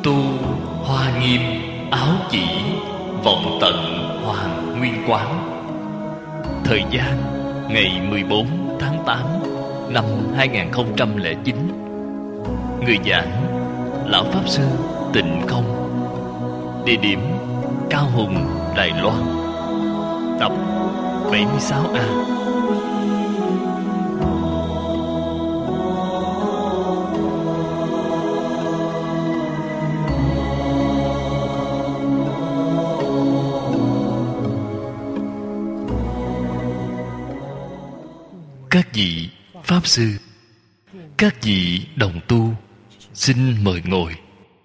Tu hoa nghiêm áo chỉ, vọng tận hoàng nguyên quán. Thời gian ngày 14 tháng 8 năm 2009. Người giảng Lão Pháp Sư Tịnh Không. Địa điểm Cao Hùng, Đài Loan. Tập 76A. Các vị Pháp Sư, các vị đồng tu, xin mời ngồi.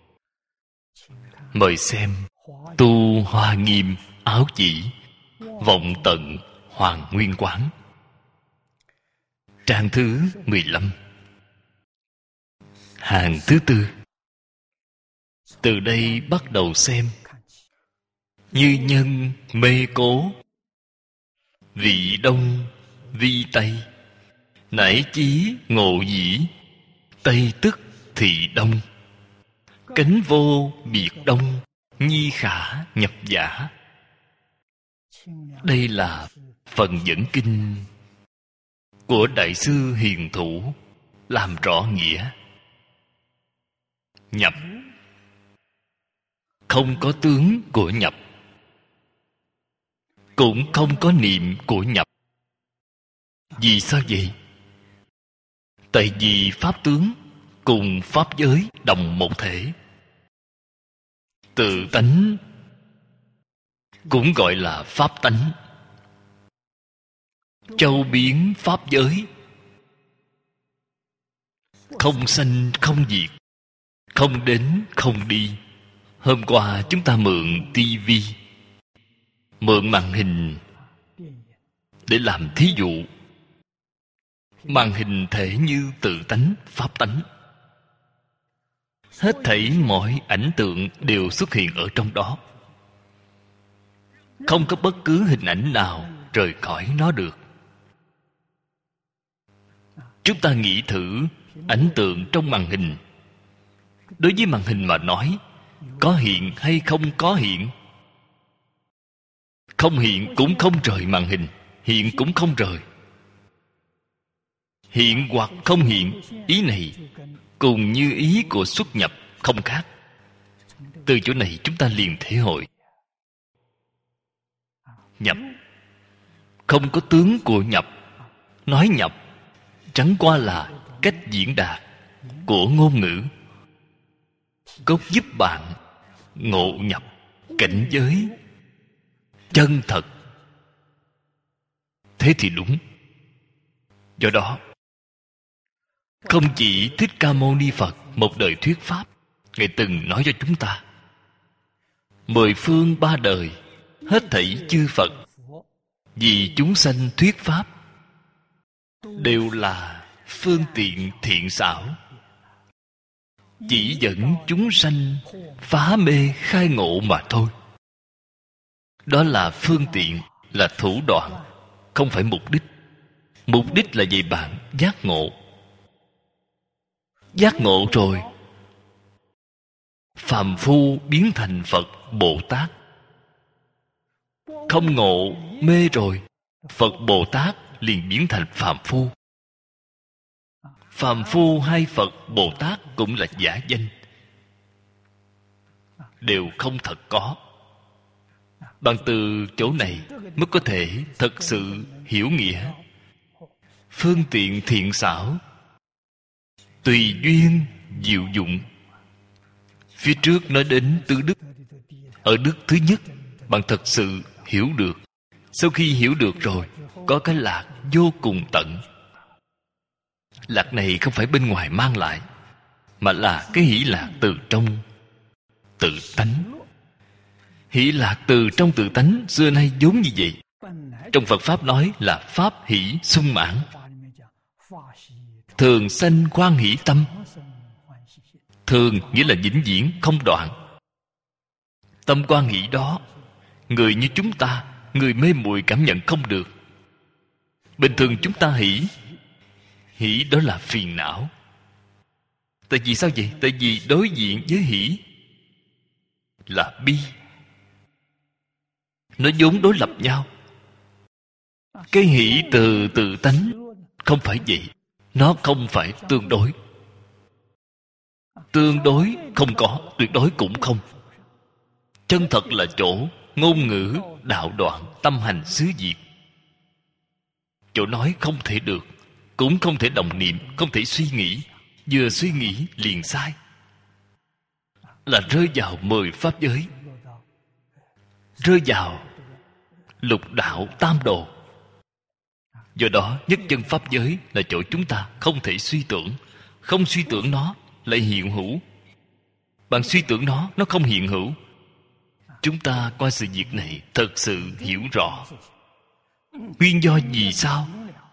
Mời xem Tu Hoa Nghiêm Áo Chỉ, Vọng Tận Hoàng Nguyên Quán, trang thứ 15, hàng thứ 4. Từ đây bắt đầu xem. Như nhân mê cố, vị đông vi tây, nải chí ngộ dĩ, tây tức thị đông, cánh vô biệt đông, nhi khả nhập giả. Đây là phần dẫn kinh của Đại sư Hiền Thủ làm rõ nghĩa. Nhập, không có tướng của nhập, cũng không có niệm của nhập. Vì sao vậy? Tại vì pháp tướng cùng pháp giới đồng một thể. Tự tánh cũng gọi là pháp tánh. Châu biến pháp giới, không sanh không diệt, không đến không đi. Hôm qua chúng ta mượn tivi, mượn màn hình để làm thí dụ. Màn hình thể như tự tánh, pháp tánh. Hết thảy mọi ảnh tượng đều xuất hiện ở trong đó. Không có bất cứ hình ảnh nào rời khỏi nó được. Chúng ta nghĩ thử ảnh tượng trong màn hình. Đối với màn hình mà nói, có hiện hay không có hiện? Không hiện cũng không rời màn hình, hiện cũng không rời. Hiện hoặc không hiện, ý này cùng như ý của xuất nhập không khác. Từ chỗ này chúng ta liền thể hội. Nhập, không có tướng của nhập. Nói nhập chẳng qua là cách diễn đạt của ngôn ngữ, cốt giúp bạn ngộ nhập cảnh giới chân thật. Thế thì đúng. Do đó, không chỉ Thích Ca Mâu Ni Phật một đời thuyết pháp, Ngài từng nói cho chúng ta, 10 phương 3 đời, hết thảy chư Phật vì chúng sanh thuyết pháp đều là phương tiện thiện xảo, chỉ dẫn chúng sanh phá mê khai ngộ mà thôi. Đó là phương tiện, là thủ đoạn, không phải mục đích. Mục đích là gì bạn? Giác ngộ. Giác ngộ rồi, phàm phu biến thành Phật Bồ Tát. Không ngộ, mê rồi, Phật Bồ Tát liền biến thành phàm phu. Phàm phu hay Phật Bồ Tát cũng là giả danh, đều không thật có. Bằng từ chỗ này mới có thể thật sự hiểu nghĩa. Phương tiện thiện xảo, tùy duyên diệu dụng. Phía trước nói đến tứ đức. Ở đức thứ nhất, bạn thật sự hiểu được. Sau khi hiểu được rồi, có cái lạc vô cùng tận. Lạc này không phải bên ngoài mang lại, mà là cái hỷ lạc từ trong tự tánh. Hỷ lạc từ trong tự tánh xưa nay vốn như vậy. Trong Phật Pháp nói là pháp hỷ sung mãn, thường sanh hoan hỷ tâm. Thường nghĩa là vĩnh viễn không đoạn. Tâm hoan hỷ đó, người như chúng ta, người mê muội cảm nhận không được. Bình thường chúng ta hỷ, hỷ đó là phiền não. Tại vì sao vậy? Tại vì đối diện với hỷ là bi. Nó vốn đối lập nhau. Cái hỷ từ tự tánh không phải vậy. Nó không phải tương đối. Tương đối không có, tuyệt đối cũng không. Chân thật là chỗ ngôn ngữ đạo đoạn, tâm hành xứ diệt. Chỗ nói không thể được, cũng không thể đồng niệm, không thể suy nghĩ. Vừa suy nghĩ liền sai, là rơi vào 10 pháp giới, rơi vào lục đạo tam đồ. Do đó nhất chân pháp giới là chỗ chúng ta không thể suy tưởng. Không suy tưởng nó lại hiện hữu. Bạn suy tưởng nó không hiện hữu. Chúng ta qua sự việc này thật sự hiểu rõ nguyên do vì sao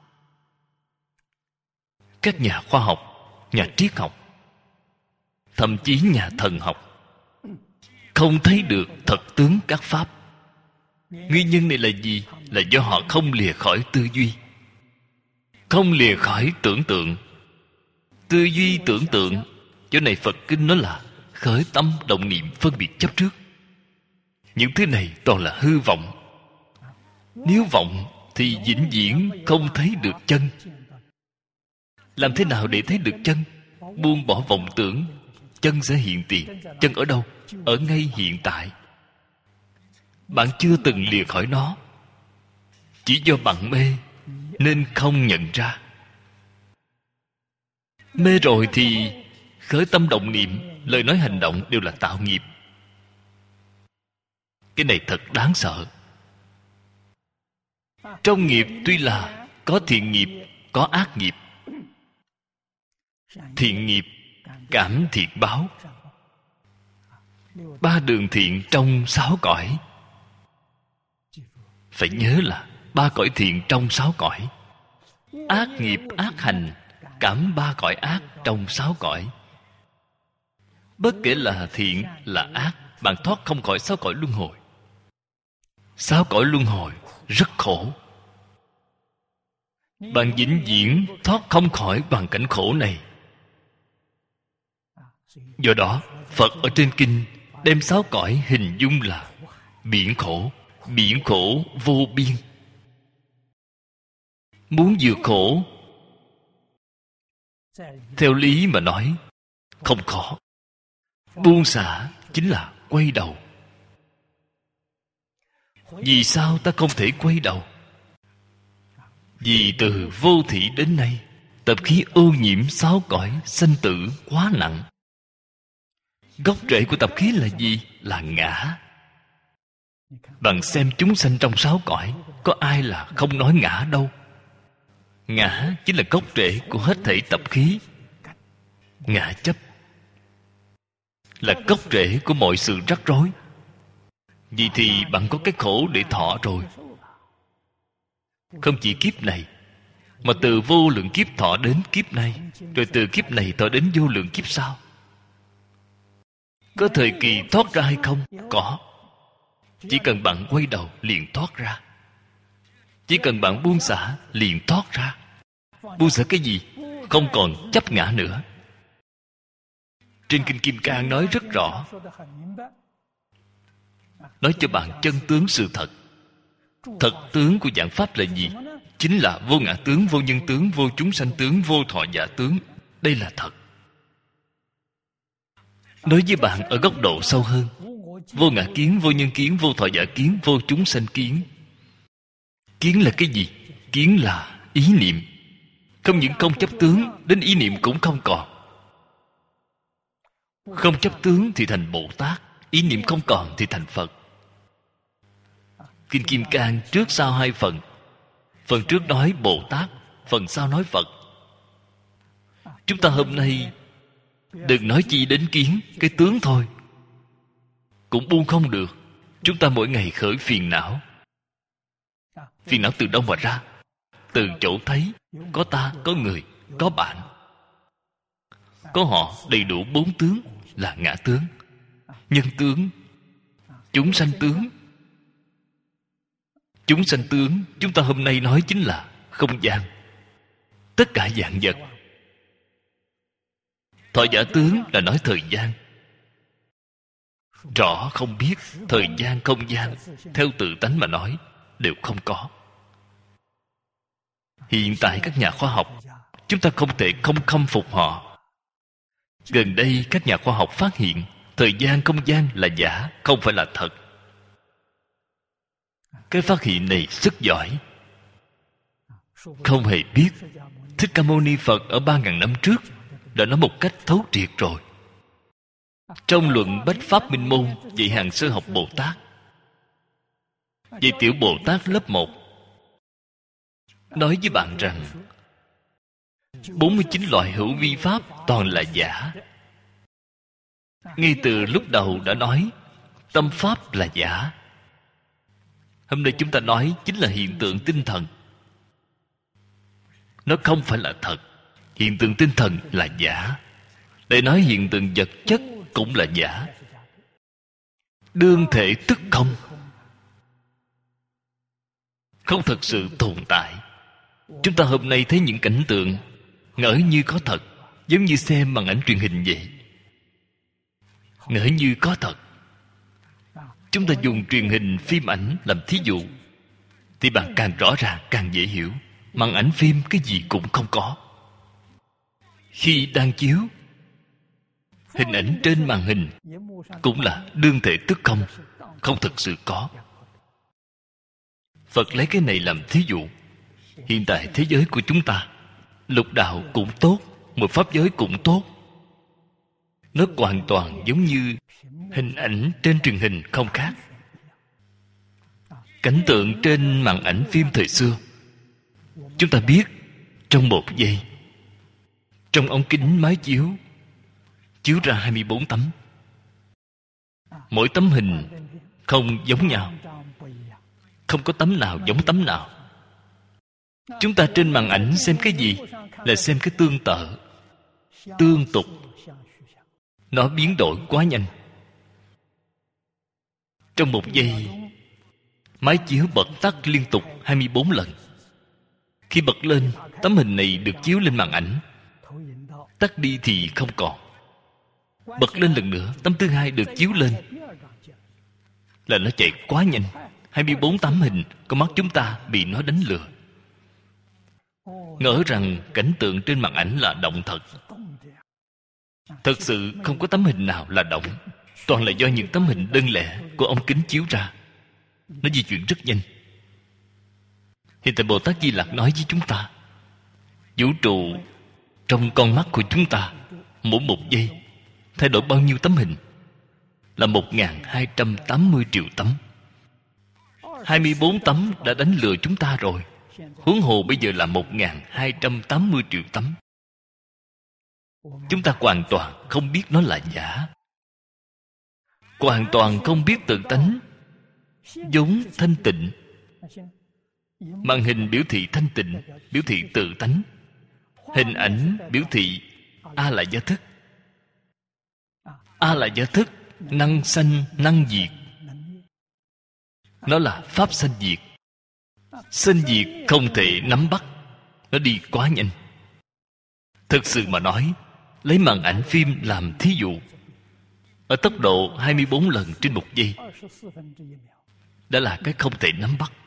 các nhà khoa học, nhà triết học, thậm chí nhà thần học không thấy được thật tướng các pháp. Nguyên nhân này là gì? Là do họ không lìa khỏi tư duy, không lìa khỏi tưởng tượng. Tư duy tưởng tượng, chỗ này Phật kinh nói là khởi tâm động niệm phân biệt chấp trước. Những thứ này toàn là hư vọng. Nếu vọng thì vĩnh viễn không thấy được chân. Làm thế nào để thấy được chân? Buông bỏ vọng tưởng, chân sẽ hiện tiền. Chân ở đâu? Ở ngay hiện tại. Bạn chưa từng lìa khỏi nó, chỉ do bạn mê nên không nhận ra. Mê rồi thì khởi tâm động niệm, lời nói hành động đều là tạo nghiệp. Cái này thật đáng sợ. Trong nghiệp tuy là có thiện nghiệp, có ác nghiệp. Thiện nghiệp cảm thiện báo, 3 đường thiện trong 6 cõi. Phải nhớ là 3 cõi thiện trong 6 cõi. Ác nghiệp ác hành cảm 3 cõi ác trong 6 cõi. Bất kể là thiện là ác, bạn thoát không khỏi 6 cõi luân hồi. 6 cõi luân hồi rất khổ. Bạn vĩnh viễn thoát không khỏi hoàn cảnh khổ này. Do đó Phật ở trên kinh đem 6 cõi hình dung là biển khổ. Biển khổ vô biên. Muốn vượt khổ, theo lý mà nói không khó. Buông xả chính là quay đầu. Vì sao ta không thể quay đầu? Vì từ vô thỉ đến nay, tập khí ô nhiễm 6 cõi sanh tử quá nặng. Gốc rễ của tập khí là gì? Là ngã. Bạn xem chúng sanh trong 6 cõi, có ai là không nói ngã đâu. Ngã chính là gốc rễ của hết thảy tập khí. Ngã chấp là gốc rễ của mọi sự rắc rối. Vì thì bạn có cái khổ để thọ rồi. Không chỉ kiếp này, mà từ vô lượng kiếp thọ đến kiếp này, rồi từ kiếp này thọ đến vô lượng kiếp sau. Có thời kỳ thoát ra hay không? Có. Chỉ cần bạn quay đầu liền thoát ra. Chỉ cần bạn buông xả liền thoát ra. Buông xả cái gì? Không còn chấp ngã nữa. Trên Kinh Kim Cang nói rất rõ, nói cho bạn chân tướng sự thật. Thật tướng của giảng pháp là gì? Chính là vô ngã tướng, vô nhân tướng, vô chúng sanh tướng, vô thọ giả tướng. Đây là thật. Nói với bạn ở góc độ sâu hơn, vô ngã kiến, vô nhân kiến, vô thọ giả kiến, vô chúng sanh kiến. Kiến là cái gì? Kiến là ý niệm. Không những không chấp tướng, đến ý niệm cũng không còn. Không chấp tướng thì thành Bồ Tát, ý niệm không còn thì thành Phật. Kinh Kim Cang trước sau 2 phần. Phần trước nói Bồ Tát, phần sau nói Phật. Chúng ta hôm nay đừng nói chi đến kiến, cái tướng thôi cũng buông không được. Chúng ta mỗi ngày khởi phiền não. Phiền não từ đâu mà ra? Từ chỗ thấy có ta, có người, có bạn. Có họ đầy đủ 4 tướng là ngã tướng, nhân tướng, chúng sanh tướng. Chúng sanh tướng chúng ta hôm nay nói chính là không gian, tất cả vạn vật. Thọ giả tướng là nói thời gian. rõ không biết, thời gian không gian theo tự tánh mà nói đều không có. Hiện tại các nhà khoa học, chúng ta không thể không khâm phục họ. Gần đây các nhà khoa học phát hiện thời gian không gian là giả, không phải là thật. Cái phát hiện này rất giỏi. Không hề biết Thích Ca Mâu Ni Phật ở 3.000 năm trước đã nói một cách thấu triệt rồi. Trong luận Bách Pháp Minh Môn dạy hàng sơ học Bồ Tát, dạy tiểu Bồ Tát lớp 1, nói với bạn rằng 49 loại hữu vi pháp toàn là giả. Ngay từ lúc đầu đã nói tâm pháp là giả. Hôm nay chúng ta nói chính là hiện tượng tinh thần. Nó không phải là thật. Hiện tượng tinh thần là giả. Để nói hiện tượng vật chất cũng là giả. Đương thể tức không, không thật sự tồn tại. Chúng ta hôm nay thấy những cảnh tượng ngỡ như có thật, giống như xem màn ảnh truyền hình vậy. Ngỡ như có thật. Chúng ta dùng truyền hình phim ảnh làm thí dụ, thì bạn càng rõ ràng càng dễ hiểu. Màn ảnh phim cái gì cũng không có. Khi đang chiếu, hình ảnh trên màn hình cũng là đương thể tức không, không thực sự có. Phật lấy cái này làm thí dụ. Hiện tại thế giới của chúng ta, lục đạo cũng tốt, một pháp giới cũng tốt, nó hoàn toàn giống như hình ảnh trên truyền hình không khác. Cảnh tượng trên màn ảnh phim thời xưa, chúng ta biết trong một giây, trong ống kính máy chiếu chiếu ra 24 tấm. Mỗi tấm hình không giống nhau, không có tấm nào giống tấm nào. Chúng ta trên màn ảnh xem cái gì? Là xem cái tương tự, tương tục. Nó biến đổi quá nhanh. Trong một giây, máy chiếu bật tắt liên tục 24 lần. Khi bật lên, tấm hình này được chiếu lên màn ảnh. Tắt đi thì không còn. Bật lên lần nữa, tấm thứ hai được chiếu lên. Là nó chạy quá nhanh. 24 tấm hình, con mắt chúng ta bị nó đánh lừa. Ngỡ rằng cảnh tượng trên màn ảnh là động thật. Thật sự không có tấm hình nào là động. Toàn là do những tấm hình đơn lẻ của ống kính chiếu ra. Nó di chuyển rất nhanh. Hiện tại Bồ Tát Di Lặc nói với chúng ta, vũ trụ trong con mắt của chúng ta mỗi một giây thay đổi bao nhiêu tấm hình? Là 1.280 triệu tấm. 24 tấm đã đánh lừa chúng ta rồi, huống hồ bây giờ là 1.280 triệu tấm. Chúng ta hoàn toàn không biết nó là giả, hoàn toàn không biết tự tánh vốn thanh tịnh. Màn hình biểu thị thanh tịnh, biểu thị tự tánh. Hình ảnh biểu thị A là gia thức. A là gia thức, năng sanh năng diệt. Nó là pháp sanh diệt. Sanh diệt không thể nắm bắt, nó đi quá nhanh. Thực sự mà nói, lấy màn ảnh phim làm thí dụ, ở tốc độ 24 lần trên một giây, đã là cái không thể nắm bắt.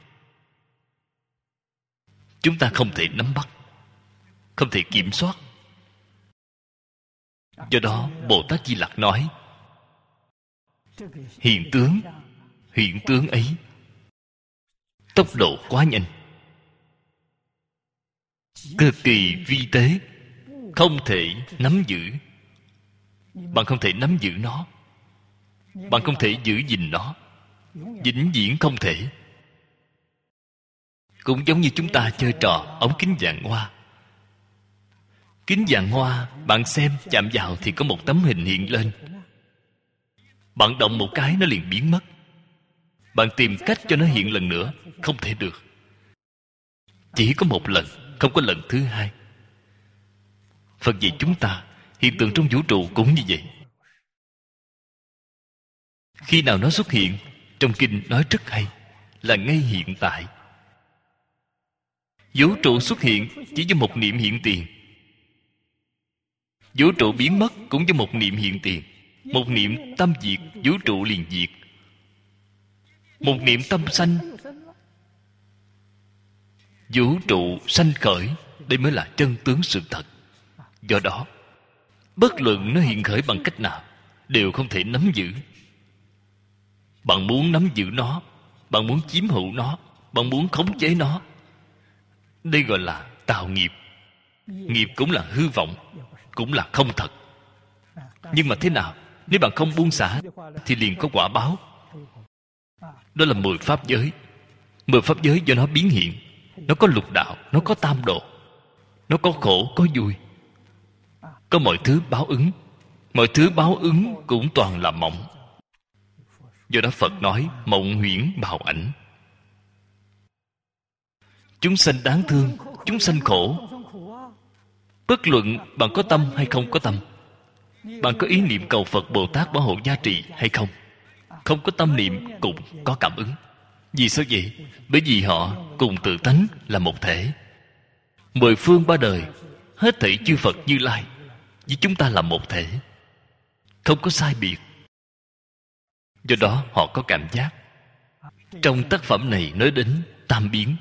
Chúng ta không thể nắm bắt, không thể kiểm soát. Do đó Bồ Tát Di Lặc nói, hiện tướng ấy tốc độ quá nhanh, cực kỳ vi tế, không thể nắm giữ. Bạn không thể nắm giữ nó, bạn không thể giữ gìn nó, vĩnh viễn không thể. Cũng giống như chúng ta chơi trò ống kính vàng hoa. Kính vàng hoa, bạn xem chạm vào thì có một tấm hình hiện lên. Bạn động một cái nó liền biến mất. Bạn tìm cách cho nó hiện lần nữa, không thể được. Chỉ có một lần, không có lần thứ hai. Phật dạy chúng ta, hiện tượng trong vũ trụ cũng như vậy. Khi nào nó xuất hiện, trong kinh nói rất hay, là ngay hiện tại. Vũ trụ xuất hiện chỉ với một niệm hiện tiền, vũ trụ biến mất cũng với một niệm hiện tiền. Một niệm tâm diệt, vũ trụ liền diệt. Một niệm tâm sanh, vũ trụ sanh khởi. Đây mới là chân tướng sự thật. Do đó, bất luận nó hiện khởi bằng cách nào, đều không thể nắm giữ. Bạn muốn nắm giữ nó, bạn muốn chiếm hữu nó, bạn muốn khống chế nó, đây gọi là tạo nghiệp. Nghiệp cũng là hư vọng, cũng là không thật. Nhưng mà thế nào? Nếu bạn không buông xả thì liền có quả báo. Đó là 10 pháp giới. 10 pháp giới do nó biến hiện. Nó có lục đạo, nó có tam độ, nó có khổ, có vui, có mọi thứ báo ứng. Mọi thứ báo ứng cũng toàn là mộng. Do đó Phật nói mộng huyễn bào ảnh. Chúng sanh đáng thương, chúng sanh khổ. Bất luận bạn có tâm hay không có tâm, bạn có ý niệm cầu Phật Bồ Tát bảo hộ gia trì hay không, không có tâm niệm cũng có cảm ứng. Vì sao vậy? Bởi vì họ cùng tự tánh là một thể. 10 phương 3 đời, hết thảy chư Phật Như Lai với chúng ta là một thể, không có sai biệt. Do đó họ có cảm giác. Trong tác phẩm này nói đến tam biến,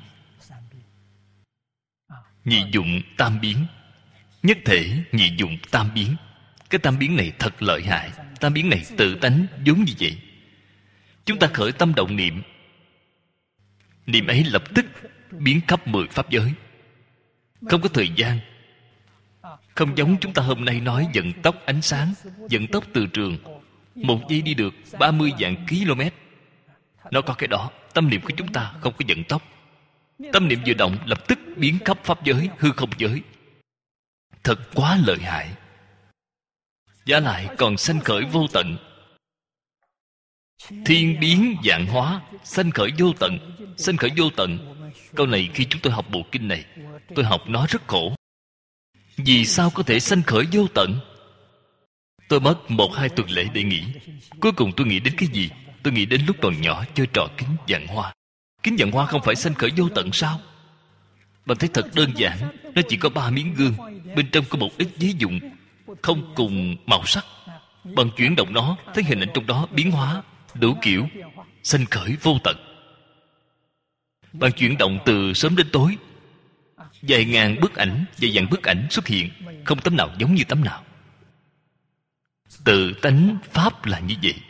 nhị dụng tam biến, nhất thể nhị dụng tam biến. Cái tam biến này thật lợi hại. Tam biến này tự tánh vốn như vậy. Chúng ta khởi tâm động niệm, niệm ấy lập tức biến khắp 10 pháp giới. Không có thời gian. Không giống chúng ta hôm nay nói vận tốc ánh sáng, vận tốc từ trường, 1 giây đi được 30 vạn km. Nó có cái đó. Tâm niệm của chúng ta không có vận tốc. Tâm niệm vừa động lập tức biến khắp pháp giới, hư không giới. Thật quá lợi hại. Giả lại còn sanh khởi vô tận. Thiên biến vạn hóa, sanh khởi vô tận. Sanh khởi vô tận. Câu này khi chúng tôi học bộ kinh này, tôi học nó rất khổ. Vì sao có thể sanh khởi vô tận? Tôi mất 1-2 tuần lễ để nghĩ. Cuối cùng tôi nghĩ đến cái gì? Tôi nghĩ đến lúc còn nhỏ chơi trò kính vạn hoa. Kính vạn hoa không phải sanh khởi vô tận sao? Bạn thấy thật đơn giản. Nó chỉ có 3 miếng gương, bên trong có một ít giấy dụng, không cùng màu sắc. Bạn chuyển động nó, thấy hình ảnh trong đó biến hóa đủ kiểu, sanh khởi vô tận. Bạn chuyển động từ sớm đến tối, vài ngàn bức ảnh, vài vạn bức ảnh xuất hiện, không tấm nào giống như tấm nào. Tự tánh pháp là như vậy.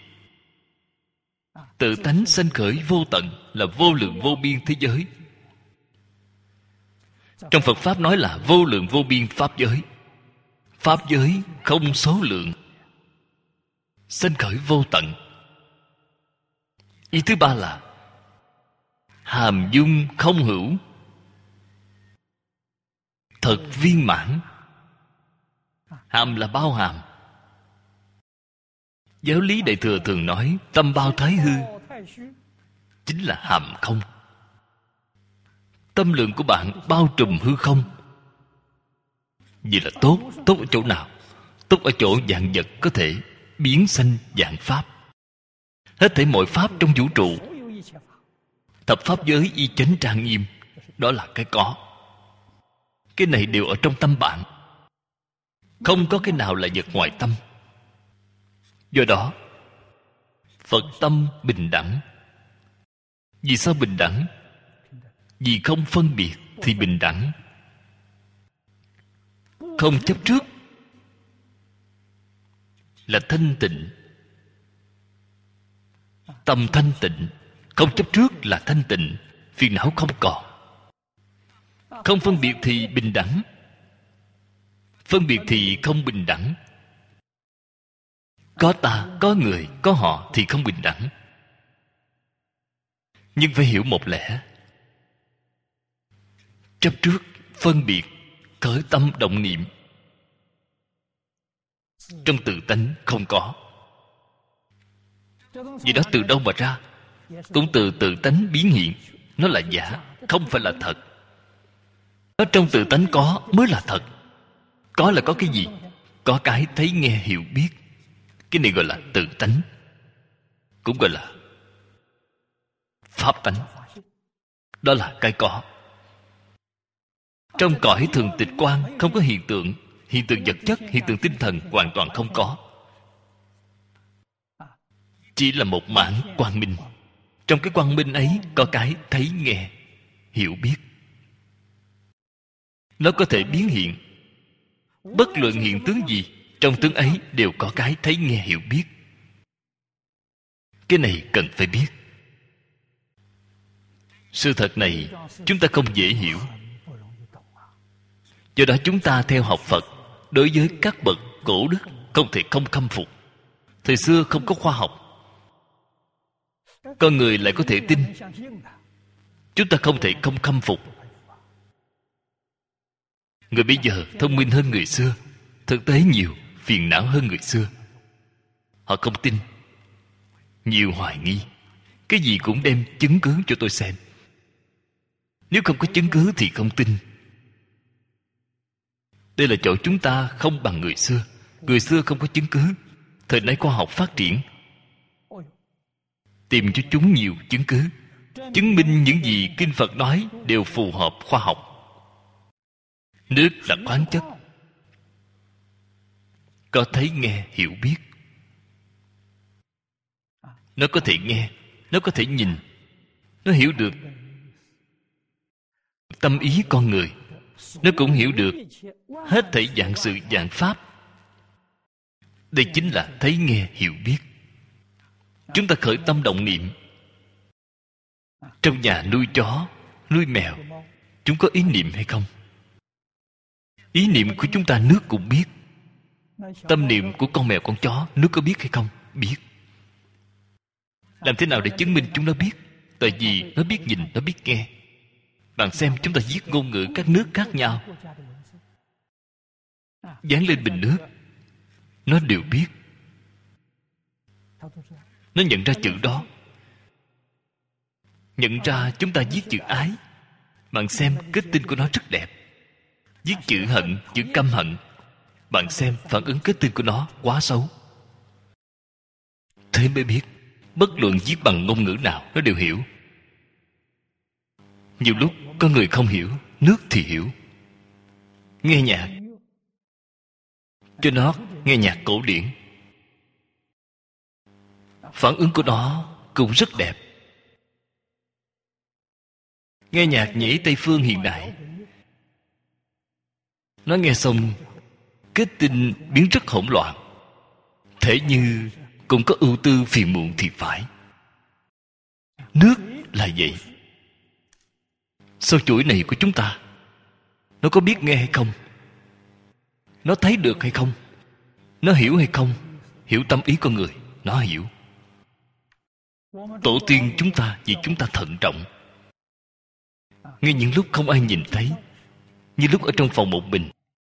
Tự tánh sanh khởi vô tận, là vô lượng vô biên thế giới. Trong Phật Pháp nói là vô lượng vô biên pháp giới. Pháp giới không số lượng, sanh khởi vô tận. Ý thứ ba là hàm dung không hữu, thật viên mãn. Hàm là bao hàm. Giáo lý Đại Thừa thường nói tâm bao thái hư, chính là hàm không. Tâm lượng của bạn bao trùm hư không. Vậy là tốt. Tốt ở chỗ nào? Tốt ở chỗ vạn vật có thể biến sanh vạn pháp. Hết thảy mọi pháp trong vũ trụ, thập pháp giới y chánh trang nghiêm, đó là cái có. Cái này đều ở trong tâm bạn. Không có cái nào là vật ngoài tâm. Do đó Phật tâm bình đẳng. Vì sao bình đẳng? Vì không phân biệt thì bình đẳng. Không chấp trước là thanh tịnh. Tâm thanh tịnh, không chấp trước là thanh tịnh, phiền não không còn. Không phân biệt thì bình đẳng. Phân biệt thì không bình đẳng. Có ta, có người, có họ thì không bình đẳng. Nhưng phải hiểu một lẽ. Chấp trước, phân biệt, khởi tâm động niệm, trong tự tánh không có. Vì đó từ đâu mà ra? Cũng từ tự tánh biến hiện. Nó là giả, không phải là thật. Nó trong tự tánh có mới là thật. Có là có cái gì? Có cái thấy nghe hiểu biết. Cái này gọi là tự tánh, cũng gọi là pháp tánh. Đó là cái có. Trong cõi thường tịch quan không có hiện tượng. Hiện tượng vật chất, hiện tượng tinh thần hoàn toàn không có. chỉ là một mảng quang minh. Trong cái quang minh ấy có cái thấy nghe hiểu biết. Nó có thể biến hiện. Bất luận hiện tướng gì, trong tướng ấy đều có cái thấy nghe hiểu biết. Cái này cần phải biết. Sự thật này chúng ta không dễ hiểu. Do đó chúng ta theo học Phật, đối với các bậc cổ đức không thể không khâm phục. Thời xưa không có khoa học, con người lại có thể tin. Chúng ta không thể không khâm phục. Người bây giờ thông minh hơn người xưa, thực tế nhiều phiền não hơn người xưa. Họ không tin, nhiều hoài nghi, cái gì cũng đem chứng cứ cho tôi xem. Nếu không có chứng cứ thì không tin. Đây là chỗ chúng ta không bằng người xưa. Người xưa không có chứng cứ. Thời nay khoa học phát triển, tìm cho chúng nhiều chứng cứ, chứng minh những gì kinh Phật nói đều phù hợp khoa học. Nước là khoáng chất, có thấy nghe hiểu biết. Nó có thể nghe, nó có thể nhìn, nó hiểu được tâm ý con người. Nó cũng hiểu được hết thảy dạng sự dạng pháp. Đây chính là thấy nghe hiểu biết. Chúng ta khởi tâm động niệm. Trong nhà nuôi chó, nuôi mèo, chúng có ý niệm hay không? Ý niệm của chúng ta nước cũng biết. Tâm niệm của con mèo con chó nước có biết hay không? Biết. Làm thế nào để chứng minh chúng nó biết? Tại vì nó biết nhìn, nó biết nghe. Bạn xem chúng ta viết ngôn ngữ các nước khác nhau, dán lên bình nước, nó đều biết. Nó nhận ra chữ đó. Nhận ra chúng ta viết chữ ái. Bạn xem kết tinh của nó rất đẹp. Viết chữ hận, chữ căm hận, bạn xem phản ứng kết tinh của nó quá xấu. Thế mới biết bất luận viết bằng ngôn ngữ nào nó đều hiểu. Nhiều lúc có người không hiểu, nước thì hiểu. Nghe nhạc, cho nó nghe nhạc cổ điển, phản ứng của nó cũng rất đẹp. Nghe nhạc nhảy Tây phương hiện đại, nó nghe xong kết tinh biến rất hỗn loạn. Thế như cũng có ưu tư phiền muộn thì phải. Nước là vậy. Sau chuỗi này của chúng ta, nó có biết nghe hay không? Nó thấy được hay không? Nó hiểu hay không? Hiểu tâm ý con người, nó hiểu. Tổ tiên chúng ta vì chúng ta thận trọng. Ngay những lúc không ai nhìn thấy, như lúc ở trong phòng một mình,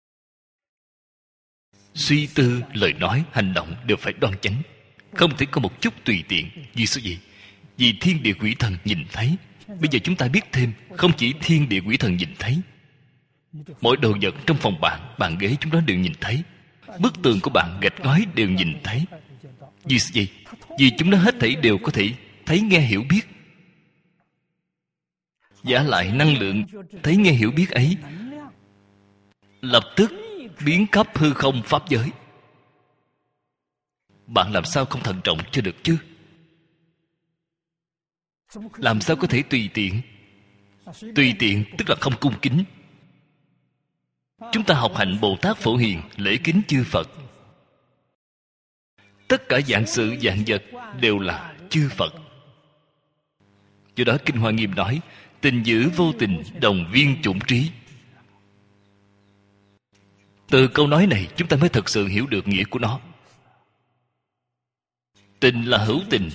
suy tư, lời nói, hành động đều phải đoan chánh, không thể có một chút tùy tiện. Vì sao vậy? Vì thiên địa quỷ thần nhìn thấy. Bây giờ chúng ta biết thêm, không chỉ thiên địa quỷ thần nhìn thấy, mỗi đồ vật trong phòng bạn, bàn ghế chúng nó đều nhìn thấy. Bức tường của bạn, gạch ngói đều nhìn thấy. Vì sao vậy? Vì chúng nó hết thảy đều có thể thấy nghe hiểu biết. Giả lại năng lượng thấy nghe hiểu biết ấy lập tức biến khắp hư không pháp giới. Bạn làm sao không thận trọng cho được chứ? Làm sao có thể tùy tiện? Tùy tiện tức là không cung kính. Chúng ta học hạnh Bồ Tát Phổ Hiền, lễ kính chư Phật. Tất cả dạng sự dạng vật đều là chư Phật. Do đó Kinh Hoa Nghiêm nói: tình giữ vô tình, đồng viên chủng trí. Từ câu nói này chúng ta mới thật sự hiểu được nghĩa của nó. Tình là hữu tình.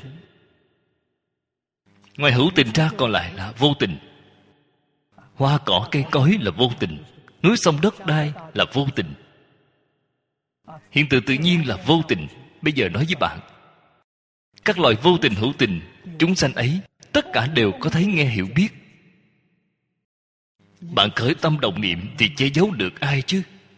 Ngoài hữu tình ra còn lại là vô tình. Hoa cỏ cây cối là vô tình. Núi sông đất đai là vô tình. Hiện tượng tự nhiên là vô tình. Bây giờ nói với bạn, các loài vô tình hữu tình, chúng sanh ấy tất cả đều có thấy nghe hiểu biết. Bạn khởi tâm động niệm thì che giấu được ai chứ?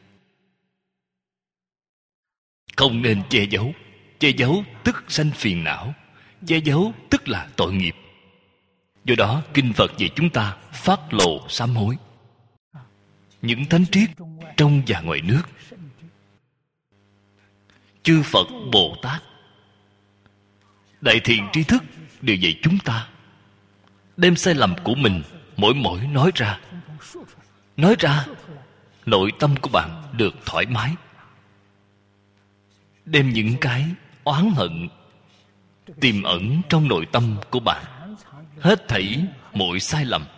Không nên che giấu. Che giấu tức sanh phiền não. Che giấu tức là tội nghiệp. Do đó kinh Phật dạy chúng ta phát lộ sám hối. Những thánh triết trong và ngoài nước, chư Phật Bồ Tát Đại thiện tri thức đều dạy chúng ta đem sai lầm của mình mỗi nói ra. Nói ra, nội tâm của bạn được thoải mái. Đem những cái oán hận tiềm ẩn trong nội tâm của bạn, hết thảy mọi sai lầm,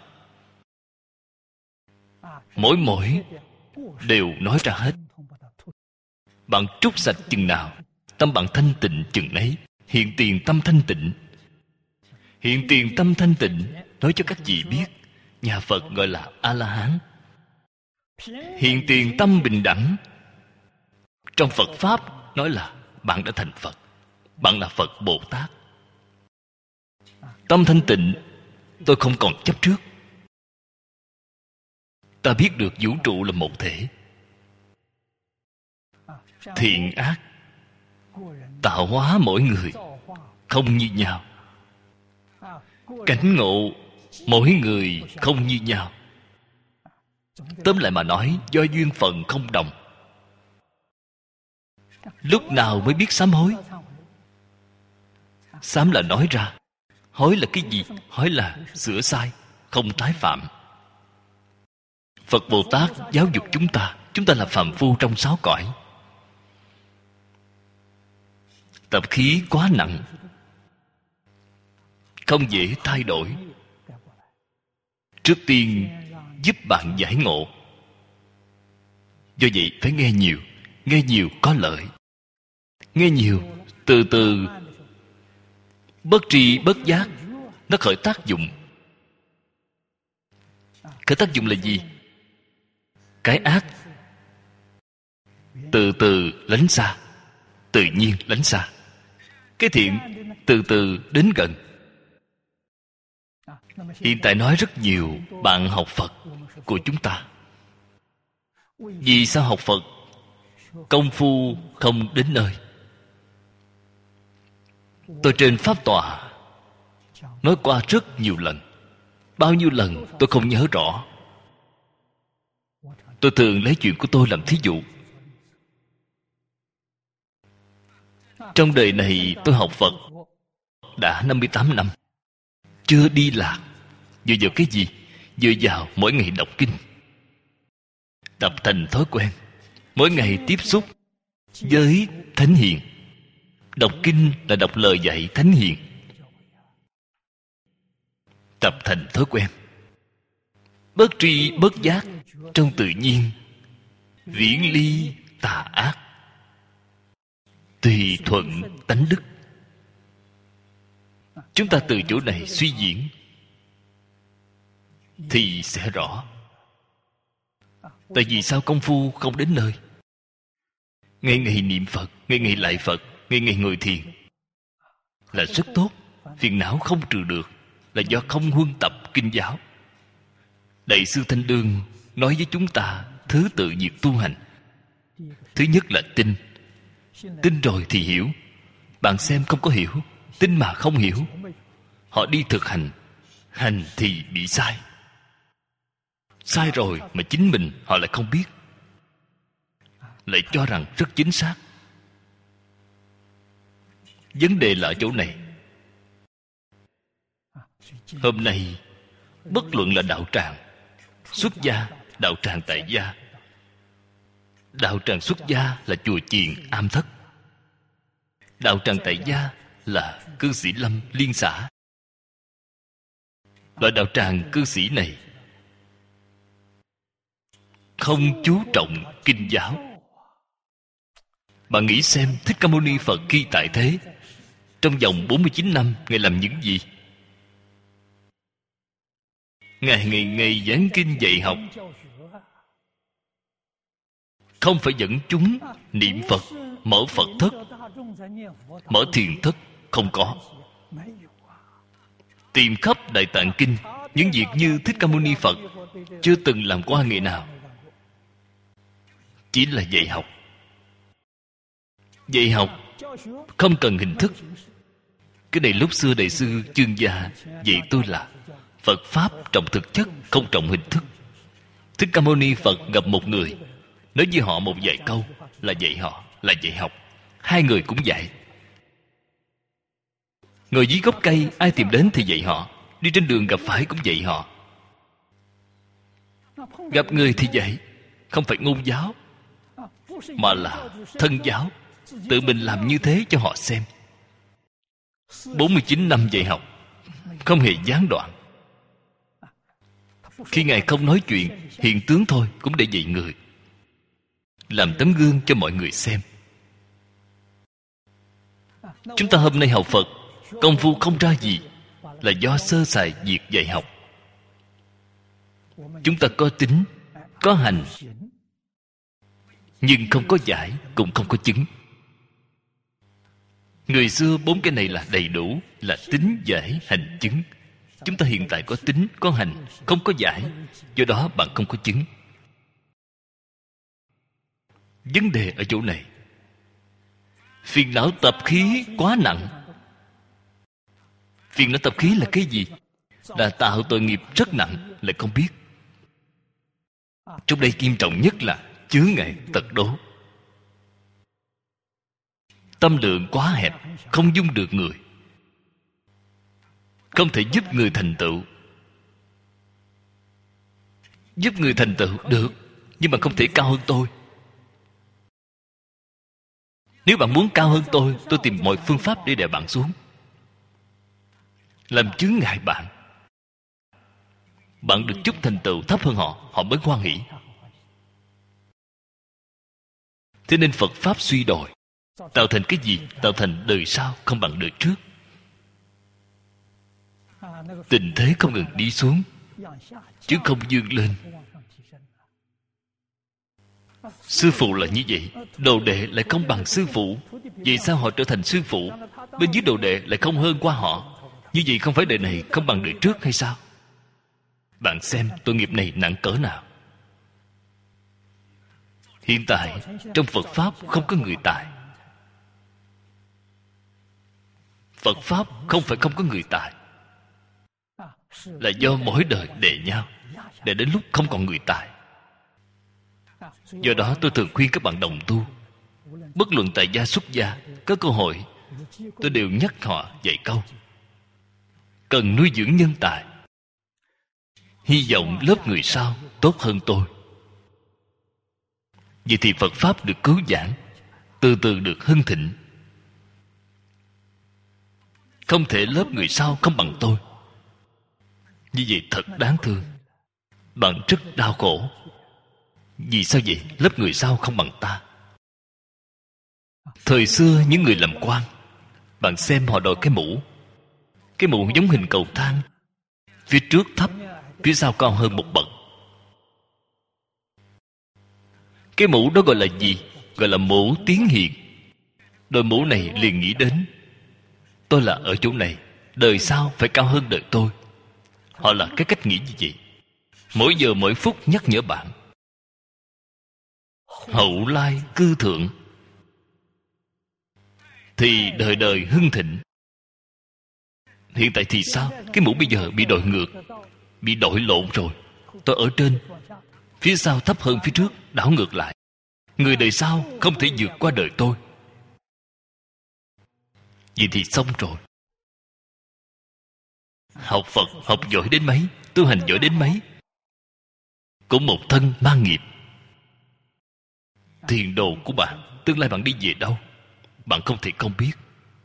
mỗi đều nói ra hết. Bạn trút sạch chừng nào, tâm bạn thanh tịnh chừng ấy. Hiện tiền tâm thanh tịnh. Hiện tiền tâm thanh tịnh nói cho các vị biết, nhà Phật gọi là A-la-hán. Hiện tiền tâm bình đẳng, trong Phật Pháp nói là bạn đã thành Phật. Bạn là Phật Bồ Tát. Tâm thanh tịnh, tôi không còn chấp trước. Ta biết được vũ trụ là một thể. Thiện ác tạo hóa mỗi người không như nhau. Cảnh ngộ mỗi người không như nhau. Tóm lại mà nói, do duyên phận không đồng. Lúc nào mới biết sám hối? Sám là nói ra. Hối là cái gì? Hối là sửa sai, không tái phạm. Phật Bồ Tát giáo dục chúng ta. Chúng ta là phàm phu trong 6 cõi. Tập khí quá nặng, không dễ thay đổi. Trước tiên giúp bạn giải ngộ. Do vậy phải nghe nhiều. Nghe nhiều có lợi. Nghe nhiều, từ từ, bất tri bất giác, nó khởi tác dụng. Khởi tác dụng là gì? Cái ác từ từ lánh xa, tự nhiên lánh xa. Cái thiện từ từ đến gần. Hiện tại nói rất nhiều bạn học Phật của chúng ta. Vì sao học Phật? Công phu không đến nơi. Tôi trên Pháp tọa nói qua rất nhiều lần. Bao nhiêu lần tôi không nhớ rõ. Tôi thường lấy chuyện của tôi làm thí dụ. Trong đời này tôi học Phật đã 58 năm. Chưa đi lạc. Dựa vào cái gì? Dựa vào mỗi ngày đọc kinh. Tập thành thói quen. Mỗi ngày tiếp xúc với Thánh Hiền. Đọc kinh là đọc lời dạy Thánh Hiền. Tập thành thói quen. Bất tri bất giác, trong tự nhiên viễn ly tà ác, tùy thuận tánh đức. Chúng ta từ chỗ này suy diễn thì sẽ rõ. Tại vì sao công phu không đến nơi? Ngày ngày niệm Phật, ngày ngày lại Phật, ngày ngày ngồi thiền là rất tốt. Phiền não không trừ được là do không huân tập kinh giáo. Đại sư Thanh Đương nói với chúng ta thứ tự việc tu hành. Thứ nhất là tin. Tin rồi thì hiểu. Bạn xem không có hiểu. Tin mà không hiểu. Họ đi thực hành. Hành thì bị sai. Sai rồi mà chính mình họ lại không biết, lại cho rằng rất chính xác. Vấn đề là ở chỗ này. Hôm nay bất luận là đạo tràng xuất gia, đạo tràng tại gia. Đạo tràng xuất gia là chùa chiền am thất. Đạo tràng tại gia là cư sĩ lâm liên xã. Loại đạo tràng cư sĩ này không chú trọng kinh giáo. Bạn nghĩ xem, Thích Ca Mâu Ni Phật khi tại thế, trong vòng 49 năm Ngài làm những gì? Ngài ngày ngày giảng kinh dạy học. Không phải dẫn chúng niệm Phật, mở Phật thất, mở thiền thất. Không có. Tìm khắp Đại Tạng Kinh, những việc như Thích Ca Mâu Ni Phật chưa từng làm qua ngày nào. Chỉ là dạy học. Dạy học không cần hình thức. Cái này lúc xưa Đại sư Chương Gia dạy tôi là Phật Pháp trọng thực chất, không trọng hình thức. Thích Ca Mâu Ni Phật gặp một người, nói với họ một vài câu là dạy họ, là dạy học. Hai người cũng dạy. Ngồi dưới gốc cây, ai tìm đến thì dạy họ. Đi trên đường gặp phải cũng dạy họ. Gặp người thì dạy. Không phải ngôn giáo, mà là thân giáo. Tự mình làm như thế cho họ xem. 49 năm dạy học, không hề gián đoạn. Khi Ngài không nói chuyện, hiện tướng thôi cũng để dạy người, làm tấm gương cho mọi người xem. Chúng ta hôm nay học Phật, công phu không ra gì, là do sơ sài việc dạy học. Chúng ta có tín, có hành, nhưng không có giải, cũng không có chứng. Người xưa 4 cái này là đầy đủ, là tín, giải, hành, chứng. Chúng ta hiện tại có tín, có hành, không có giải, do đó bạn không có chứng. Vấn đề ở chỗ này. Phiền não tập khí quá nặng. Phiền não tập khí là cái gì? Là tạo tội nghiệp rất nặng, lại không biết. Trong đây nghiêm trọng nhất là chướng ngại tật đố. Tâm lượng quá hẹp, không dung được người, không thể giúp người thành tựu. Giúp người thành tựu được, nhưng mà không thể cao hơn tôi. Nếu bạn muốn cao hơn tôi tìm mọi phương pháp để đè bạn xuống, làm chướng ngại bạn. Bạn được chút thành tựu thấp hơn họ, họ mới hoan hỷ. Thế nên Phật Pháp suy đồi, tạo thành cái gì? Tạo thành đời sau không bằng đời trước. Tình thế không ngừng đi xuống, chứ không vươn lên. Sư phụ là như vậy, đồ đệ lại không bằng sư phụ. Vì sao họ trở thành sư phụ? Bên dưới đồ đệ lại không hơn qua họ. Như vậy không phải đời này không bằng đời trước hay sao? Bạn xem tội nghiệp này nặng cỡ nào. Hiện tại trong Phật Pháp không có người tài. Phật Pháp không phải không có người tài, là do mỗi đời đệ nhau, để đến lúc không còn người tài. Do đó tôi thường khuyên các bạn đồng tu, bất luận tại gia xuất gia, có cơ hội tôi đều nhắc họ dạy câu: cần nuôi dưỡng nhân tài. Hy vọng lớp người sau tốt hơn tôi. Vậy thì Phật Pháp được cứu vãn, từ từ được hưng thịnh. Không thể lớp người sau không bằng tôi. Như vậy thật đáng thương. Bạn rất đau khổ. Vì sao vậy? Lớp người sau không bằng ta. Thời xưa những người làm quan, bạn xem họ đội cái mũ. Cái mũ giống hình cầu thang, phía trước thấp, phía sau cao hơn một bậc. Cái mũ đó gọi là gì? Gọi là mũ tiến hiền. Đội mũ này liền nghĩ đến tôi là ở chỗ này, đời sau phải cao hơn đời tôi. Họ là cái cách nghĩ như vậy. Mỗi giờ mỗi phút nhắc nhở bạn. Hậu lai cư thượng, thì đời đời hưng thịnh. Hiện tại thì sao? Cái mũ bây giờ bị đội ngược, bị đội lộn rồi. Tôi ở trên, phía sau thấp hơn phía trước, đảo ngược lại. Người đời sau không thể vượt qua đời tôi. Vậy thì xong rồi. Học Phật học giỏi đến mấy, tu hành giỏi đến mấy, cũng một thân mang nghiệp. Tiền đồ của bạn, tương lai bạn đi về đâu, bạn không thể không biết.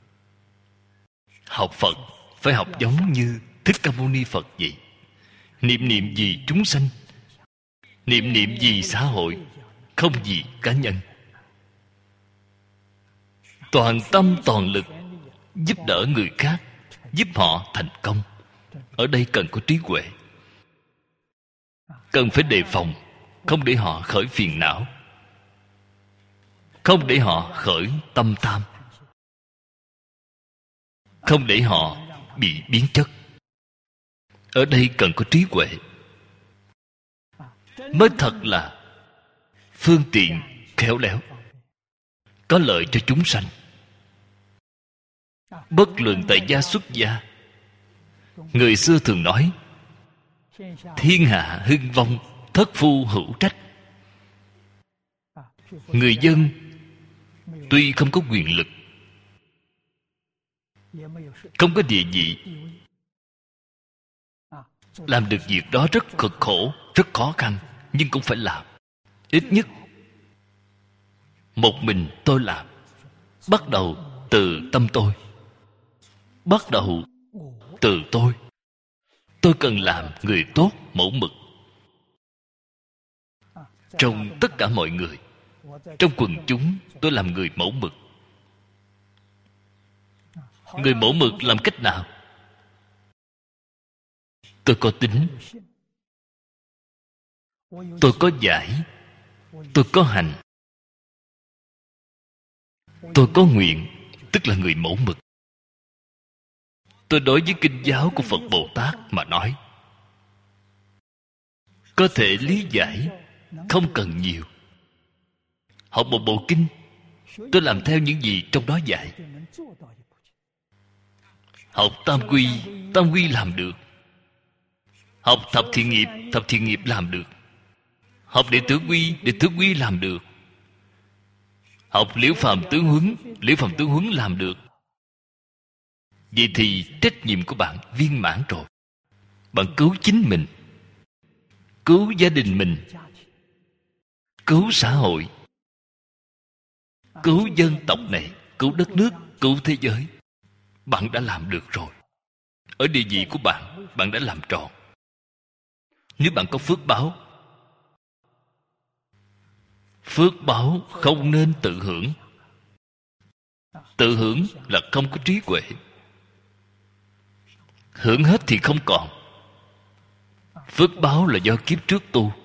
Học Phật phải học giống như Thích Ca Mâu Ni Phật vậy. Niệm niệm vì chúng sanh, niệm niệm vì xã hội, không vì cá nhân. Toàn tâm toàn lực giúp đỡ người khác, giúp họ thành công. Ở đây cần có trí huệ, cần phải đề phòng, không để họ khởi phiền não, không để họ khởi tâm tham, không để họ bị biến chất. Ở đây cần có trí huệ, mới thật là phương tiện khéo léo, có lợi cho chúng sanh. Bất luận tại gia xuất gia, người xưa thường nói thiên hạ hưng vong, thất phu hữu trách. Người dân tuy không có quyền lực, không có địa vị. Làm được việc đó rất cực khổ, rất khó khăn, nhưng cũng phải làm. Ít nhất một mình tôi làm. Bắt đầu từ tâm tôi, bắt đầu từ tôi. Tôi cần làm người tốt, mẫu mực. Trong tất cả mọi người, trong quần chúng, tôi làm người mẫu mực. Người mẫu mực làm cách nào? Tôi có tính, tôi có giải, tôi có hành, tôi có nguyện, tức là người mẫu mực. Tôi đối với kinh giáo của Phật Bồ Tát mà nói, có thể lý giải, không cần nhiều. Học một bộ kinh, tôi làm theo những gì trong đó dạy. Học tam quy làm được. Học thập thiện nghiệp làm được. Học đệ tử quy làm được. Học liễu phàm tướng huấn làm được. Vậy thì trách nhiệm của bạn viên mãn rồi. Bạn cứu chính mình, cứu gia đình mình, cứu xã hội, cứu dân tộc này, cứu đất nước, cứu thế giới. Bạn đã làm được rồi. Ở địa vị của bạn, bạn đã làm tròn. Nếu bạn có phước báo không nên tự hưởng. Tự hưởng là không có trí huệ. Hưởng hết thì không còn. Phước báo là do kiếp trước tu.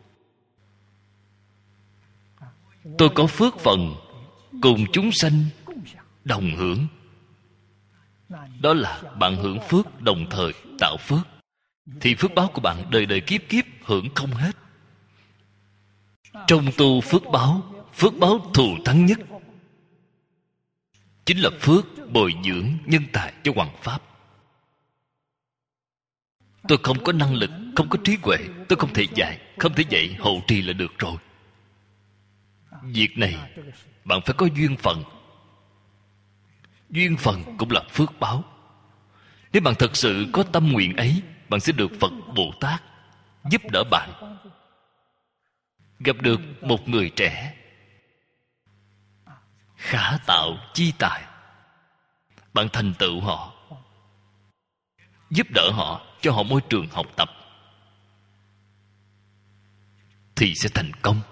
Tôi có phước phần cùng chúng sanh đồng hưởng. Đó là bạn hưởng phước đồng thời tạo phước. Thì phước báo của bạn đời đời kiếp kiếp hưởng không hết. Trong tu phước báo thù thắng nhất chính là phước bồi dưỡng nhân tài cho hoằng pháp. Tôi không có năng lực, không có trí huệ, tôi không thể dạy hậu trì là được rồi. Việc này bạn phải có duyên phận. Duyên phận cũng là phước báo. Nếu bạn thật sự có tâm nguyện ấy, bạn sẽ được Phật Bồ Tát giúp đỡ bạn. Gặp được một người trẻ khả tạo chi tài, bạn thành tựu họ, giúp đỡ họ, cho họ môi trường học tập, thì sẽ thành công.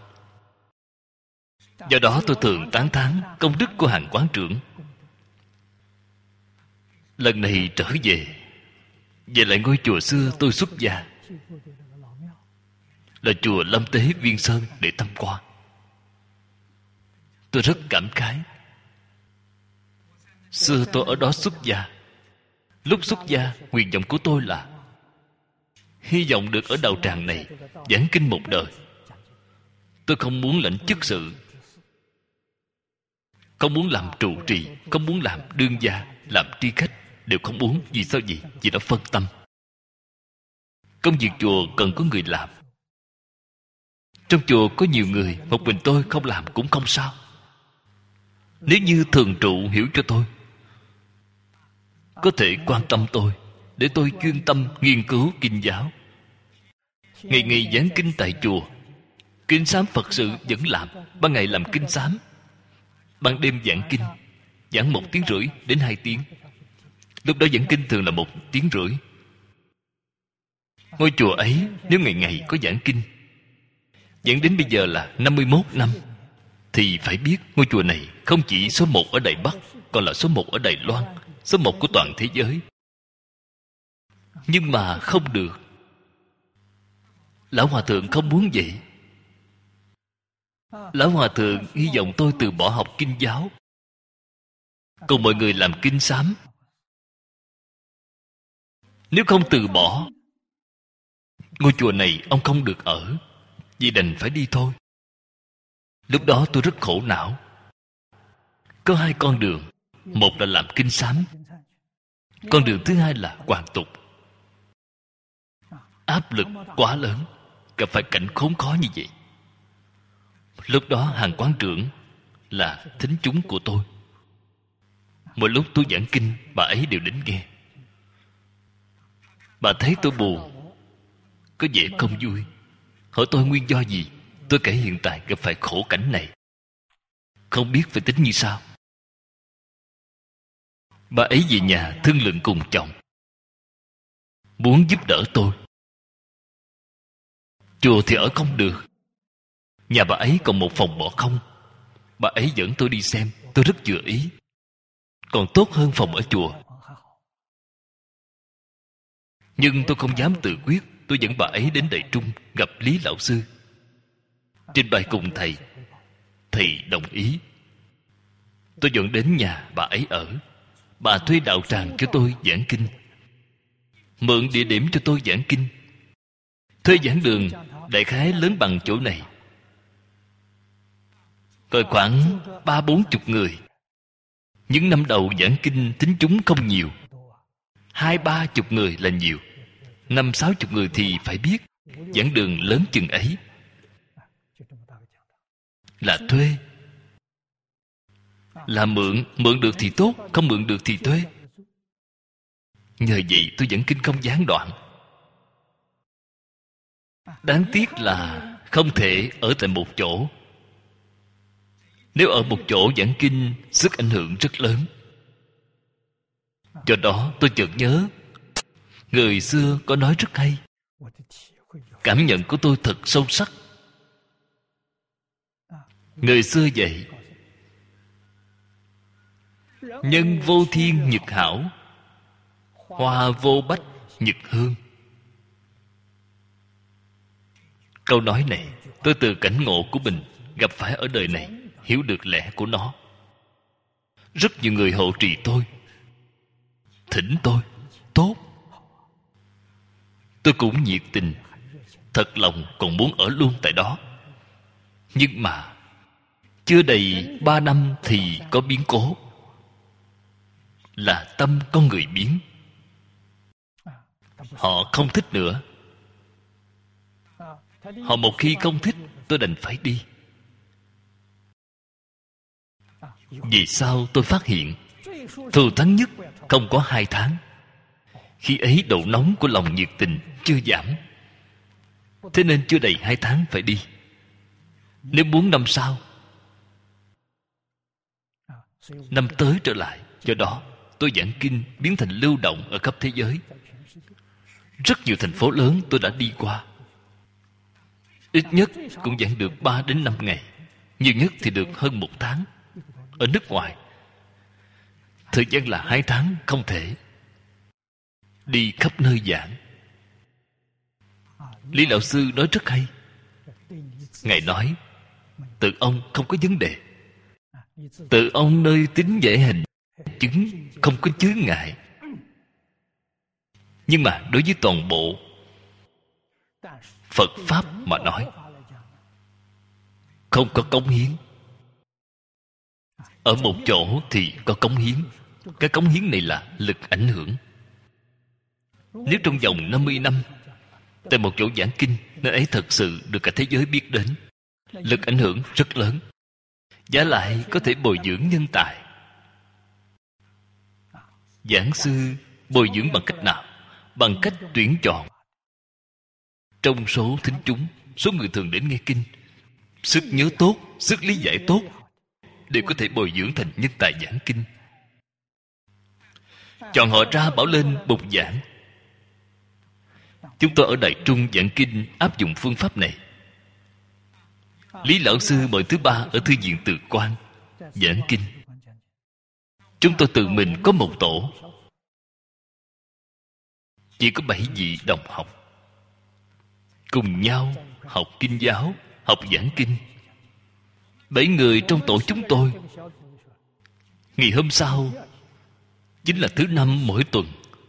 Do đó tôi thường tán thán công đức của hàng quán trưởng. Lần này trở về lại ngôi chùa xưa tôi xuất gia, là chùa Lâm Tế Viên Sơn, để tham quan. Tôi rất cảm khái. Xưa tôi ở đó xuất gia. Lúc xuất gia, nguyện vọng của tôi là hy vọng được ở đạo tràng này giảng kinh một đời. Tôi không muốn lãnh chức sự, không muốn làm trụ trì, không muốn làm đương gia, làm tri khách, đều không muốn. Vì sao vậy? Vì đã phân tâm. Công việc chùa cần có người làm. Trong chùa có nhiều người, một mình tôi không làm cũng không sao. Nếu như thường trụ hiểu cho tôi, có thể quan tâm tôi, để tôi chuyên tâm nghiên cứu kinh giáo. Ngày ngày giảng kinh tại chùa. Kinh sám Phật sự vẫn làm. Ban ngày làm kinh sám, ban đêm giảng kinh, giảng 1 tiếng rưỡi đến 2 tiếng. Lúc đó giảng kinh thường là 1 tiếng rưỡi. Ngôi chùa ấy nếu ngày ngày có giảng kinh, giảng đến bây giờ là 51 năm, thì phải biết ngôi chùa này không chỉ số 1 ở Đài Bắc, còn là số 1 ở Đài Loan, số 1 của toàn thế giới. Nhưng mà không được. Lão Hòa Thượng không muốn vậy. Lão Hòa Thượng hy vọng tôi từ bỏ học kinh giáo, cùng mọi người làm kinh sám. Nếu không từ bỏ, ngôi chùa này ông không được ở, vì đành phải đi thôi. Lúc đó tôi rất khổ não. Có 2 con đường. Một là làm kinh sám, con đường thứ hai là hoàn tục. Áp lực quá lớn, gặp phải cảnh khốn khó như vậy. Lúc đó hàng quán trưởng là thính chúng của tôi. Mỗi lúc tôi giảng kinh, bà ấy đều đến nghe. Bà thấy tôi buồn, có vẻ không vui, hỏi tôi nguyên do gì. Tôi kể hiện tại gặp phải khổ cảnh này, không biết phải tính như sao. Bà ấy về nhà thương lượng cùng chồng, muốn giúp đỡ tôi. Chùa thì ở không được, nhà bà ấy còn một phòng bỏ không. Bà ấy dẫn tôi đi xem, tôi rất vừa ý, còn tốt hơn phòng ở chùa. Nhưng tôi không dám tự quyết. Tôi dẫn bà ấy đến Đại Trung gặp Lý Lão Sư, trình bày cùng thầy. Thầy đồng ý. Tôi dẫn đến nhà bà ấy ở. Bà thuê đạo tràng cho tôi giảng kinh, mượn địa điểm cho tôi giảng kinh. Thuê giảng đường đại khái lớn bằng chỗ này, rồi khoảng 30-40 người. Những năm đầu giảng kinh tín chúng không nhiều, 20-30 người là nhiều. 50-60 người thì phải biết. Giảng đường lớn chừng ấy là thuê, là mượn. Mượn được thì tốt, không mượn được thì thuê. Nhờ vậy tôi giảng kinh không gián đoạn. Đáng tiếc là không thể ở tại một chỗ. Nếu ở một chỗ giảng kinh, sức ảnh hưởng rất lớn. Do đó tôi chợt nhớ, người xưa có nói rất hay. Cảm nhận của tôi thật sâu sắc. Người xưa dạy: nhân vô thiên nhật hảo, hoa vô bách nhật hương. Câu nói này tôi từ cảnh ngộ của mình gặp phải ở đời này hiểu được lẽ của nó. Rất nhiều người hộ trì tôi, thỉnh tôi, tốt. Tôi cũng nhiệt tình, thật lòng còn muốn ở luôn tại đó. Nhưng mà chưa đầy 3 năm thì có biến cố. Là tâm con người biến. Họ không thích nữa. Họ một khi không thích, tôi đành phải đi. Vì sao tôi phát hiện thù thắng nhất không có 2 tháng. Khi ấy độ nóng của lòng nhiệt tình chưa giảm, thế nên chưa đầy 2 tháng phải đi. Nếu muốn năm sau, năm tới trở lại. Do đó tôi giảng kinh biến thành lưu động ở khắp thế giới. Rất nhiều thành phố lớn tôi đã đi qua. Ít nhất cũng giảng được 3-5 ngày, nhiều nhất thì được hơn 1 tháng. Ở nước ngoài thời gian là 2 tháng không thể. Đi khắp nơi giảng. Lý Lão Sư nói rất hay. Ngài nói tự ông không có vấn đề. Tự ông nơi tín dễ hành chứng không có chướng ngại. Nhưng mà đối với toàn bộ Phật Pháp mà nói, không có cống hiến. Ở một chỗ thì có cống hiến. Cái cống hiến này là lực ảnh hưởng. Nếu trong vòng 50 năm tại một chỗ giảng kinh, nơi ấy thật sự được cả thế giới biết đến, lực ảnh hưởng rất lớn. Giả lại có thể bồi dưỡng nhân tài. Giảng sư bồi dưỡng bằng cách nào? Bằng cách tuyển chọn trong số thính chúng, số người thường đến nghe kinh, sức nhớ tốt, sức lý giải tốt, đều có thể bồi dưỡng thành nhân tài giảng kinh. Chọn họ ra bảo lên bục giảng. Chúng tôi ở Đại Trung giảng kinh áp dụng phương pháp này. Lý Lão Sư mỗi thứ 3 ở Thư viện Từ Quan giảng kinh. Chúng tôi tự mình có một tổ, chỉ có 7 vị đồng học, cùng nhau học kinh giáo, học giảng kinh. 7 người trong tổ chúng tôi. Ngày hôm sau chính là thứ 5 mỗi tuần,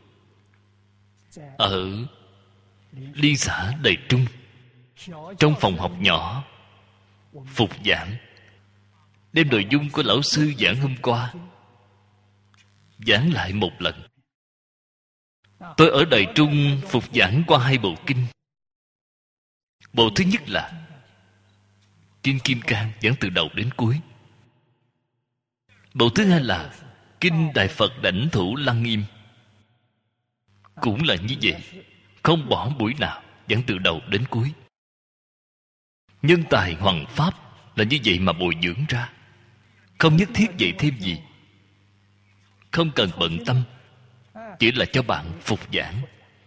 ở liên xã Đại Trung, trong phòng học nhỏ phục giảng, đem nội dung của lão sư giảng hôm qua giảng lại một lần. Tôi ở Đại Trung phục giảng qua 2 bộ kinh. Bộ thứ nhất là Kinh Kim Cang, giảng từ đầu đến cuối. Bộ thứ hai là Kinh Đại Phật Đảnh Thủ Lăng Nghiêm cũng là như vậy, không bỏ buổi nào, giảng từ đầu đến cuối. Nhân tài hoằng pháp là như vậy mà bồi dưỡng ra, không nhất thiết dạy thêm gì, không cần bận tâm, chỉ là cho bạn phục giảng.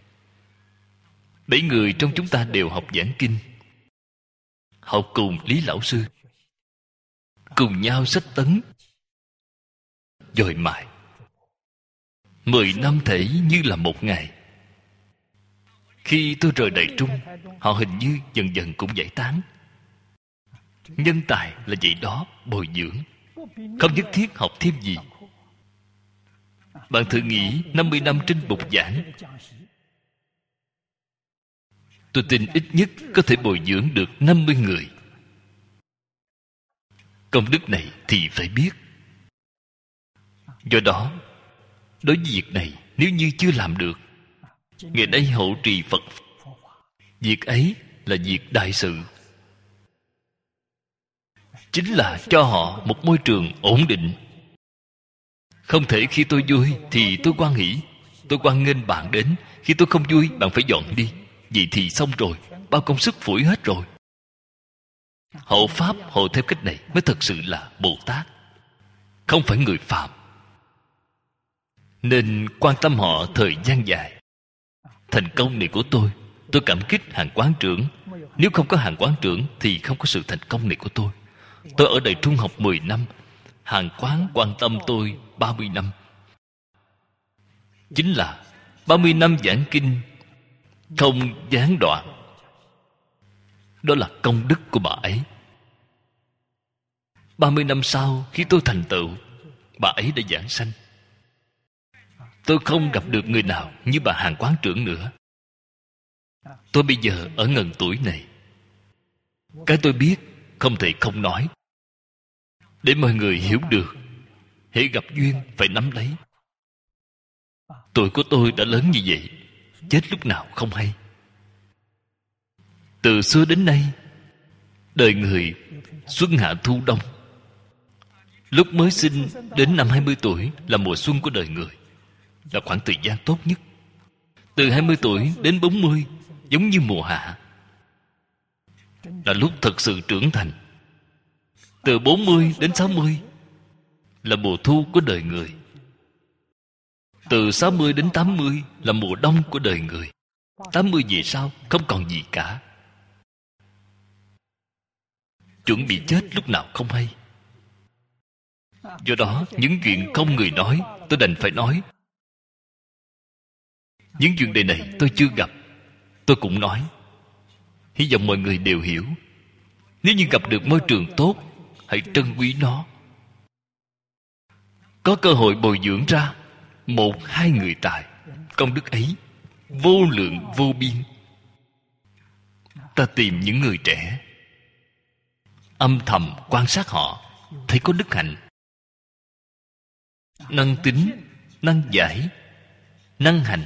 7 người trong chúng ta đều học giảng kinh, học cùng Lý Lão Sư, cùng nhau sách tấn, dồi mài. 10 năm thể như là một ngày. Khi tôi rời Đại Trung, họ hình như dần dần cũng giải tán. Nhân tài là vậy đó, bồi dưỡng, không nhất thiết học thêm gì. Bạn thử nghĩ 50 năm trên bục giảng, tôi tin ít nhất có thể bồi dưỡng được 50 người. Công đức này thì phải biết. Do đó, đối với việc này, nếu như chưa làm được, ngày nay hộ trì Phật, việc ấy là việc đại sự. Chính là cho họ một môi trường ổn định. Không thể khi tôi vui thì tôi hoan hỷ, tôi hoan nghênh bạn đến. Khi tôi không vui, bạn phải dọn đi. Vậy thì xong rồi, bao công sức phủi hết rồi. Hộ pháp hộ theo cách này mới thật sự là Bồ Tát, không phải người phạm. Nên quan tâm họ thời gian dài. Thành công này của tôi cảm kích Hàng Quán trưởng. Nếu không có Hàng Quán trưởng thì không có sự thành công này của tôi. Tôi ở Đại Trung học 10 năm, Hàng Quán quan tâm tôi 30 năm. Chính là 30 năm giảng kinh không gián đoạn. Đó là công đức của bà ấy. 30 năm sau, khi tôi thành tựu, bà ấy đã giảng sanh. Tôi không gặp được người nào như bà Hàng Quán trưởng nữa. Tôi bây giờ ở ngần tuổi này, cái tôi biết không thể không nói, để mọi người hiểu được. Hễ gặp duyên phải nắm lấy. Tuổi của tôi đã lớn như vậy, chết lúc nào không hay. Từ xưa đến nay, đời người xuân hạ thu đông. Lúc mới sinh đến năm 20 tuổi là mùa xuân của đời người, là khoảng thời gian tốt nhất. Từ 20 tuổi đến 40 giống như mùa hạ, là lúc thật sự trưởng thành. Từ 40 đến 60 là mùa thu của đời người. Từ 60 đến 80 là mùa đông của đời người. 80 về sau không còn gì cả, chuẩn bị chết lúc nào không hay. Do đó, những chuyện không người nói, tôi đành phải nói. Những chuyện đời này tôi chưa gặp, tôi cũng nói. Hy vọng mọi người đều hiểu. Nếu như gặp được môi trường tốt, hãy trân quý nó. Có cơ hội bồi dưỡng ra 1-2 người tài, công đức ấy vô lượng vô biên. Ta tìm những người trẻ, âm thầm quan sát họ, thấy có đức hạnh, năng tính, năng giải, năng hành.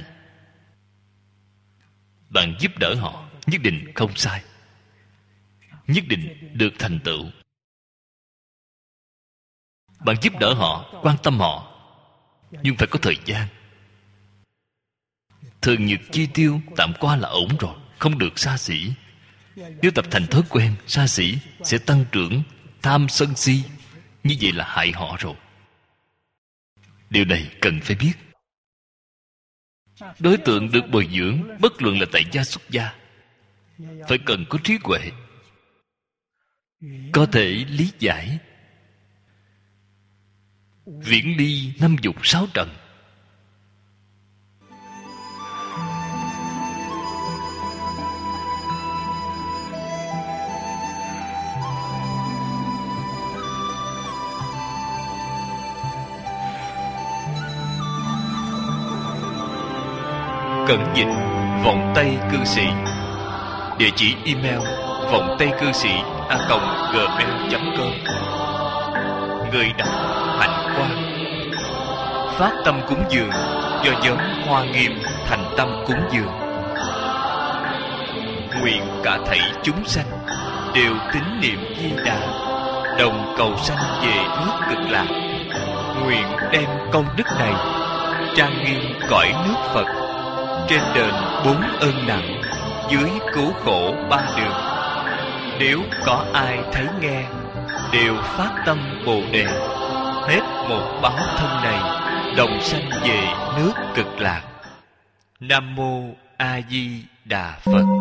Bạn giúp đỡ họ, nhất định không sai, nhất định được thành tựu. Bạn giúp đỡ họ, quan tâm họ, nhưng phải có thời gian. Thường nhật chi tiêu tạm qua là ổn rồi, không được xa xỉ. Nếu tập thành thói quen xa xỉ, sẽ tăng trưởng tham sân si. Như vậy là hại họ rồi. Điều này cần phải biết. Đối tượng được bồi dưỡng, bất luận là tại gia xuất gia, phải cần có trí huệ, có thể lý giải, viễn ly 5 dục 6 trần. Cẩn dịch vọng tây cư sĩ. Địa chỉ email vọng tây cư sĩ @gmail.com. Người đọc Hạnh Quang. Phát tâm cúng dường do nhóm Hoa Nghiêm thành tâm cúng dường. Nguyện cả thảy chúng sanh đều tín niệm Di Đà, đồng cầu sanh về nước Cực Lạc. nguyện đem công đức này trang nghiêm cõi nước Phật, trên đền 4 ơn nặng, dưới cứu khổ 3 đường. Nếu có ai thấy nghe, đều phát tâm Bồ Đề, hết một báo thân này, đồng sanh về nước Cực Lạc. Nam mô A Di Đà Phật.